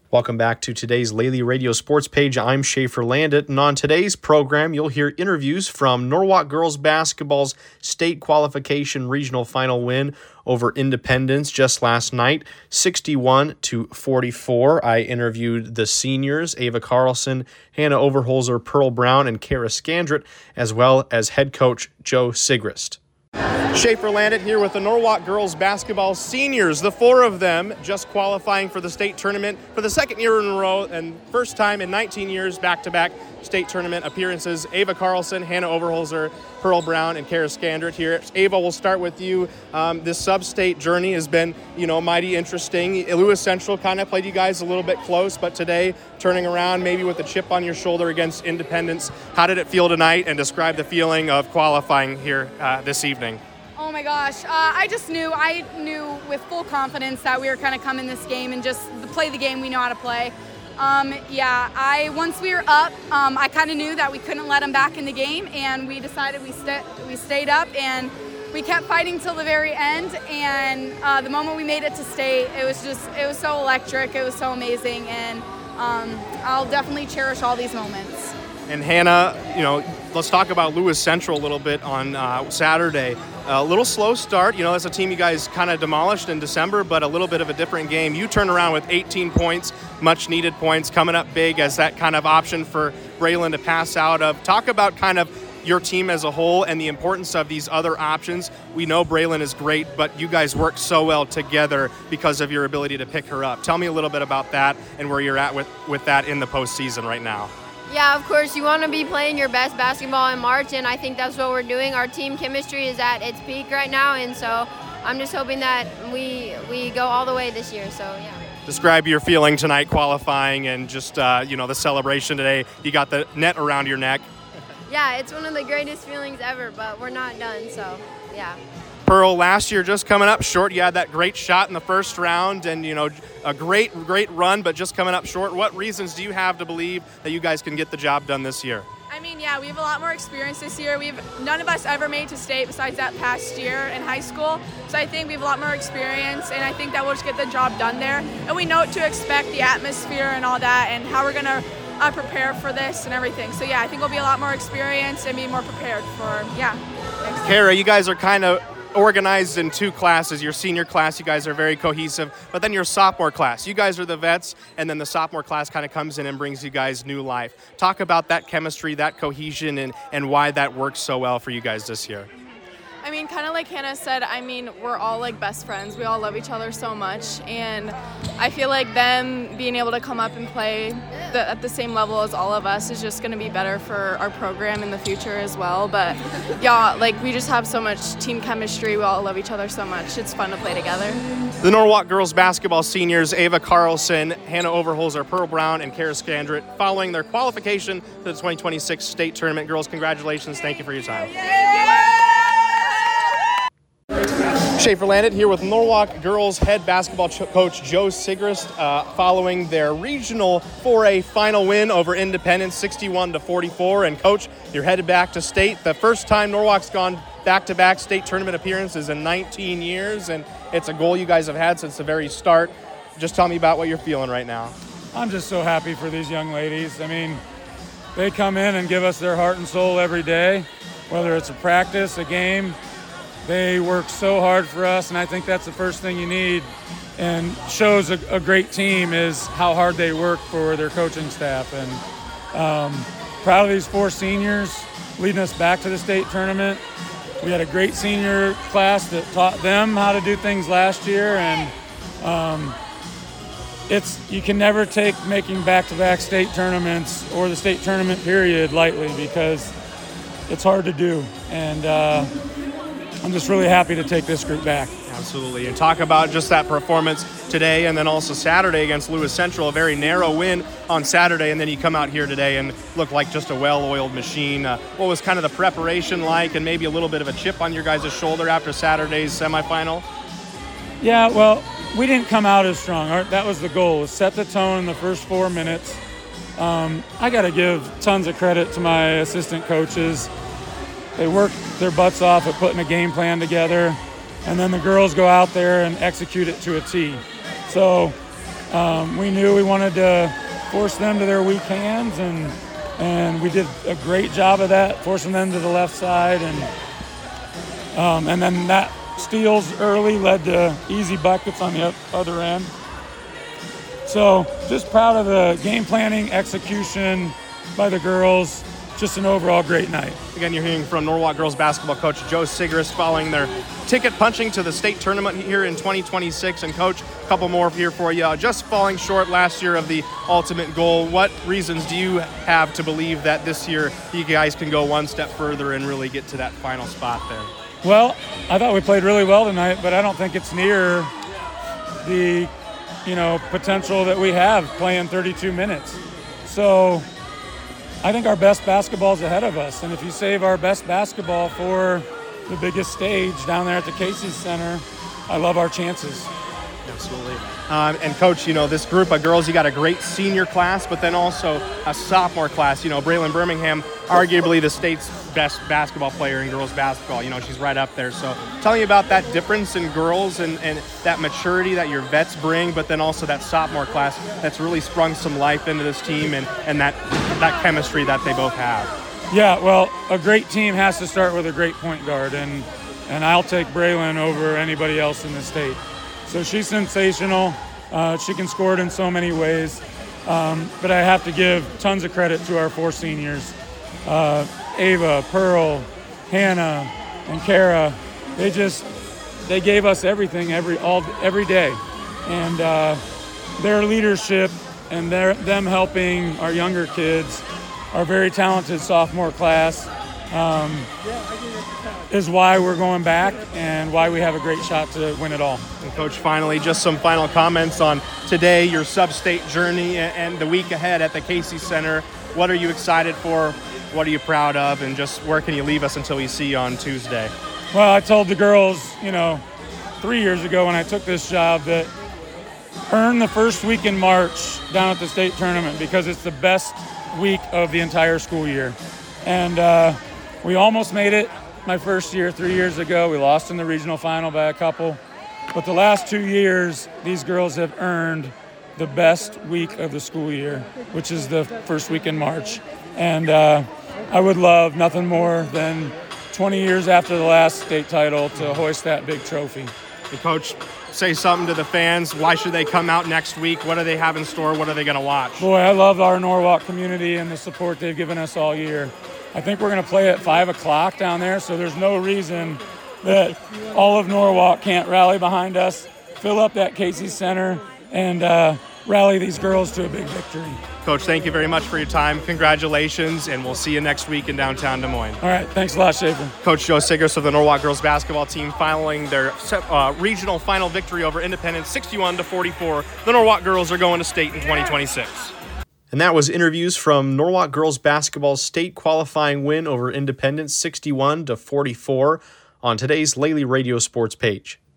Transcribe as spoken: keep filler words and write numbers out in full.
Welcome back to today's Lely Radio Sports Page. I'm Schaefer Landit, and on today's program, you'll hear interviews from Norwalk Girls Basketball's state qualification regional final win over Independence just last night, sixty-one to forty-four. I interviewed the seniors, Ava Carlson, Hannah Overholzer, Pearl Brown, and Kara Scandrett, as well as head coach Joe Sigrist. Schaefer Landit here with the Norwalk Girls Basketball seniors, the four of them just qualifying for the state tournament for the second year in a row and first time in nineteen years back-to-back state tournament appearances. Ava Carlson, Hannah Overholzer, Pearl Brown, and Kara Scandrett here. Ava, we'll start with you. Um, this sub-state journey has been, you know, mighty interesting. Lewis Central kind of played you guys a little bit close, but today turning around maybe with a chip on your shoulder against Independence. How did it feel tonight, and describe the feeling of qualifying here uh, this evening? Oh my gosh, uh, I just knew, I knew with full confidence that we were kind of coming this game and just play the game we know how to play. Um, yeah, I once we were up, um, I kind of knew that we couldn't let them back in the game, and we decided we, st- we stayed up and we kept fighting till the very end, and uh, the moment we made it to state, it was just, it was so electric, it was so amazing, and um, I'll definitely cherish all these moments. And Hannah, you know, let's talk about Lewis Central a little bit on uh, Saturday. A little slow start. You know, that's a team you guys kind of demolished in December, but a little bit of a different game. You turn around with eighteen points, much needed points, coming up big as that kind of option for Braylon to pass out of. Talk about kind of your team as a whole and the importance of these other options. We know Braylon is great, but you guys work so well together because of your ability to pick her up. Tell me a little bit about that and where you're at with, with that in the postseason right now. Yeah, of course, you want to be playing your best basketball in March, and I think that's what we're doing. Our team chemistry is at its peak right now, and so I'm just hoping that we we go all the way this year, so yeah. Describe your feeling tonight qualifying and just, uh, you know, the celebration today. You got the net around your neck. Yeah, it's one of the greatest feelings ever, but we're not done, so yeah. Pearl, last year just coming up short. You had that great shot in the first round and, you know, a great, great run, but just coming up short. What reasons do you have to believe that you guys can get the job done this year? I mean, yeah, we have a lot more experience this year. We've none of us ever made to state besides that past year in high school. So I think we have a lot more experience, and I think that we'll just get the job done there. And we know what to expect, the atmosphere and all that, and how we're going to uh, prepare for this and everything. So, yeah, I think we'll be a lot more experienced and be more prepared for, yeah. Kara, you guys are kind of organized in two classes. Your senior class, you guys are very cohesive, but then your sophomore class, you guys are the vets, and then the sophomore class kind of comes in and brings you guys new life. Talk about that chemistry, that cohesion, and, and why that works so well for you guys this year. I mean, kind of like Hannah said, I mean, we're all like best friends. We all love each other so much, and I feel like them being able to come up and play the, at the same level as all of us is just going to be better for our program in the future as well. But yeah, like we just have so much team chemistry. We all love each other so much. It's fun to play together. The Norwalk Girls Basketball seniors, Ava Carlson, Hannah Overholzer, Pearl Brown, and Kara Scandrett, following their qualification to the twenty twenty-six state tournament. Girls, congratulations. Thank you for your time. Schaefer Landit here with Norwalk Girls head basketball ch- coach Joe Sigrist, uh, following their regional four A final win over Independence, sixty-one to forty-four. And coach, you're headed back to state. The first time Norwalk's gone back-to-back state tournament appearances in nineteen years, and it's a goal you guys have had since the very start. Just tell me about what you're feeling right now. I'm just so happy for these young ladies. I mean, they come in and give us their heart and soul every day, whether it's a practice, a game. They work so hard for us, and I think that's the first thing you need and shows a, a great team is how hard they work for their coaching staff. And um, proud of these four seniors leading us back to the state tournament. We had a great senior class that taught them how to do things last year, and um, it's you can never take making back-to-back state tournaments or the state tournament period lightly because it's hard to do. And uh, I'm just really happy to take this group back. Absolutely. And talk about just that performance today and then also Saturday against Lewis Central, a very narrow win on Saturday, and then you come out here today and look like just a well-oiled machine. Uh, what was kind of the preparation like, and maybe a little bit of a chip on your guys' shoulder after Saturday's semifinal? Yeah, well, we didn't come out as strong. Our, that was the goal, was set the tone in the first four minutes. Um, I got to give tons of credit to my assistant coaches. They work their butts off at putting a game plan together, and then the girls go out there and execute it to a T. So Um, we knew we wanted to force them to their weak hands, and and we did a great job of that, forcing them to the left side, and um, and then that steals early led to easy buckets on the other end. So just proud of the game planning, execution by the girls. Just an overall great night. Again, you're hearing from Norwalk girls basketball coach Joe Sigrist following their ticket punching to the state tournament here in twenty twenty-six. And coach, a couple more here for you. Just falling short last year of the ultimate goal. What reasons do you have to believe that this year you guys can go one step further and really get to that final spot there? Well, I thought we played really well tonight, but I don't think it's near the, you know, potential that we have playing thirty-two minutes. So I think our best basketball is ahead of us, and if you save our best basketball for the biggest stage down there at the Casey Center, I love our chances. Absolutely. Um, and coach, you know, this group of girls, you got a great senior class, but then also a sophomore class. You know, Braylon Birmingham, arguably the state's best basketball player in girls basketball. You know, she's right up there. So tell me about that difference in girls and, and that maturity that your vets bring, but then also that sophomore class that's really sprung some life into this team, and, and that, that chemistry that they both have. Yeah, well, a great team has to start with a great point guard, and, and I'll take Braylon over anybody else in the state. So she's sensational. Uh, she can score it in so many ways. Um, but I have to give tons of credit to our four seniors. Uh, Ava, Pearl, Hannah, and Kara. They just, they gave us everything every all every day. And uh, their leadership and their, them helping our younger kids, our very talented sophomore class, um, is why we're going back and why we have a great shot to win it all. And Coach, finally, just some final comments on today, your sub-state journey, and the week ahead at the Casey Center. What are you excited for? What are you proud of? And just where can you leave us until we see you on Tuesday? Well, I told the girls, you know, three years ago when I took this job that earn the first week in March down at the state tournament, because it's the best week of the entire school year. And uh, we almost made it my first year three years ago. We lost in the regional final by a couple. But the last two years, these girls have earned the best week of the school year, which is the first week in March. And uh, I would love nothing more than twenty years after the last state title to hoist that big trophy. The coach, say something to the fans. Why should they come out next week? What do they have in store? What are they going to watch? Boy, I love our Norwalk community and the support they've given us all year. I think we're going to play at five o'clock down there, so there's no reason that all of Norwalk can't rally behind us, fill up that Casey Center, and uh, rally these girls to a big victory. Coach, thank you very much for your time. Congratulations, and we'll see you next week in downtown Des Moines. All right, thanks a lot, Schaefer. Coach Joe Sigrist of the Norwalk girls basketball team following their uh, regional final victory over Independence, sixty-one to forty-four. The Norwalk girls are going to state in twenty twenty-six. And that was interviews from Norwalk girls basketball's state qualifying win over Independence, sixty-one to forty-four, on today's Lely Radio Sports page.